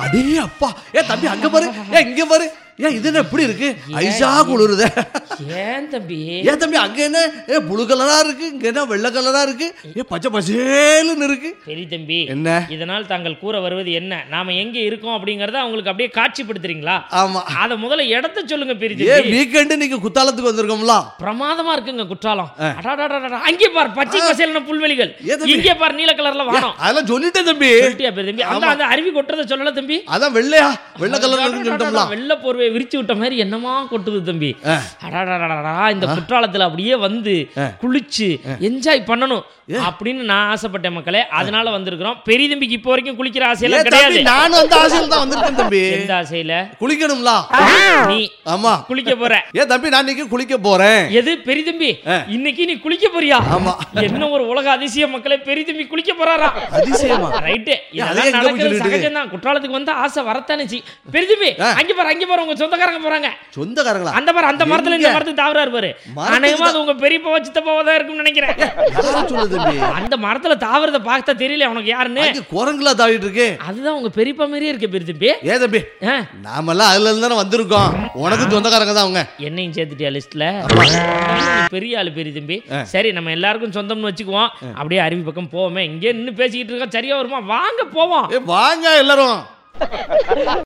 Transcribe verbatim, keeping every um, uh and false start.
அடே அப்பா, ஏ தம்பி அங்க பாரு, ஏ இங்க பாரு, ஏன் இது என்ன எப்படி இருக்கு? ஐசா குளிருத. ஏன் தம்பி? ஏன் தம்பி அங்க என்ன ஏ ப்ளூ கலரா இருக்கு, இங்க என்ன வெள்ளை கலரா இருக்கு, ஏ பச்சை பசேலுன்னு இருக்கு. சரி தம்பி, என்ன இதனால் தாங்கள் கூற வருவது என்ன? நாம எங்க இருக்கோம் அப்படிங்கறத அவங்களுக்கு அப்படியே காட்சிப்படுத்துறீங்களா? ஆமா. அத முதல்ல இடத்த சொல்லுங்க பெரிய ஏ தம்பி. வீக்கெண்ட் நீங்க குத்தாலத்துக்கு வந்திருக்கோம்ல. பிரமாதமா இருக்குங்க குற்றாலம். அடடடடட, அங்கே பார் பச்சை பசேல்ன புல்வெளிகள், இங்கே பார் நீல கலர்ல வானம். அதெல்லாம் சொல்லிட்டேன் தம்பி. சொல்லிட்டியா பெரிய தம்பி? அந்த அந்த அருவி கொட்டுறத சொல்லல தம்பி. அதான் வெள்ளையா வெள்ளை கலர்ல இருக்குன்னு சொல்லிட்டோம்ல. வெள்ளை போர்வை விரிச்சு விட்ட மாதிரி என்னமா கொட்டுது தம்பி. அடடடடடா, இந்த குற்றாலத்துல அப்படியே வந்து குளிச்சு என்ஜாய் பண்ணணும் அப்படின்னு நான் ஆசைப்பட்டேன் மக்களே. அதனால வந்திருக்கிறோம். பெரிய தம்பிக்கு இப்போ வரைக்கும் குளிக்கிற ஆசையெல்லாம் கிடையாது. நானும் அந்த ஆசையில தான் வந்திருக்கேன் தம்பி. எந்த ஆசையில? குளிக்கணும்ல. நீ ஆமா குளிக்க போற. ஏ தம்பி நான் இன்னைக்கு குளிக்க போறேன். எது பெரிய தம்பி? இன்னைக்கு நீ குளிக்க போறியா? ஆமா. என்ன ஒரு உலக அதிசயம் மக்களே, பெரிய தம்பி குளிக்க போறாரா? அதிசயமா? ரைட், இதெல்லாம் நடக்கிறது சகஜம் தான். குற்றாலத்துக்கு வந்து ஆசை வரத்தானே சி. பெரிய தம்பி அங்க பாரு, அங்க பாரு, உங்க சொந்தக்காரங்க போறாங்க. சொந்தக்காரங்களா? அந்த பாரு, அந்த மரத்துல இந்த மரத்துக்கு தாவறாரு பாரு. அநேகமா அது உங்க பெரியப்பாவா சித்தப்பாவா தான் இருக்கும்னு நினைக்கிறேன். அந்த மரத்துல தாவறத பார்த்தா தெரியல உனக்கு யாருன்னு. குரங்குலா தாவிட்டு இருக்கு. அதுதான் உங்க பெரியப்பா மாதிரியே இருக்கு பெரிய தம்பி. ஏ தம்பி, நாமெல்லாம் அதுல இருந்து தானே வந்திருக்கோம். உனக்கு சொந்தக்காரங்க தான் அவங்க. என்னையும் சேர்த்துட்டியா லிஸ்ட்ல? பெரிய ஆளு பெரிய தம்பி. சரி, நம்ம எல்லாருக்கும் சொந்தம்னு வச்சுக்குவோம். அப்படியே அருவி பக்கம் போவோமே. இங்கே நின்று பேசிக்கிட்டு இருக்கோம், சரியா வருமா? வாங்க போவோம். வாங்க எல்லாரும்.